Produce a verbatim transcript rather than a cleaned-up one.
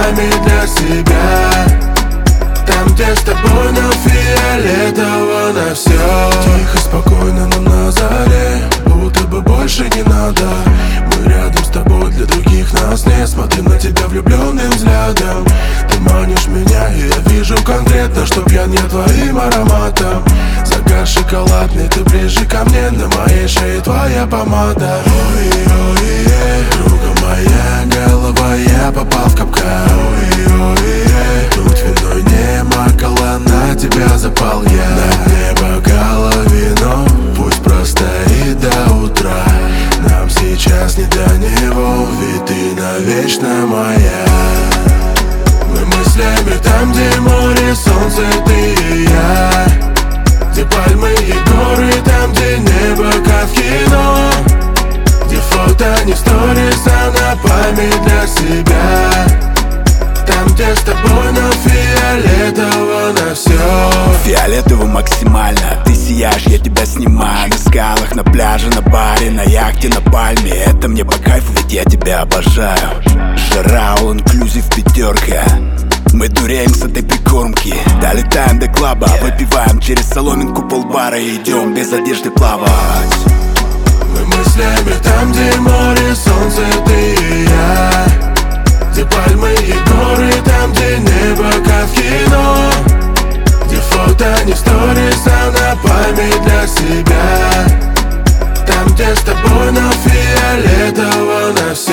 память для себя. Там, где с тобой, но фиолетово на все. Тихо, спокойно, но на заре, будто бы больше не надо. Мы рядом с тобой, для других нас нет. Смотрю на тебя влюбленным взглядом. Ты манишь меня, и я вижу конкретно, что пьян я твоим ароматом. Загар шоколадный, ты ближе ко мне, на моей шее твоя помада. Ой-ой-ой, друга моя голова, я попал в капкан. Ой-ой-ой, тут виной не макала, на тебя запал я. На дне бокала вино, пусть простоит до утра. Нам сейчас не до него, ведь ты навечно моя. Мы мыслями там, где море, солнце, ты и я. Где пальмы и горы, там, где небо, как в кино. Где фото не сторис, а на память для себя. Там, где с тобой, но фиолетово на все. Фиолетово максимально, ты сияешь, я тебя снимаю. На скалах, на пляже, на баре, на яхте, на пальме. Это мне по кайфу, ведь я тебя обожаю. Жара, all inclusive пятерка. Мы дуреем с этой прикормки. Долетаем до клаба, выпиваем через соломинку полбара и идем без одежды плавать. Мы мыслями там, где море, солнце, ты и я. Где пальмы и горы, там, где небо, как в кино. Где фото не сторис, а на память для себя. Там, где с тобой, но фиолетово на все.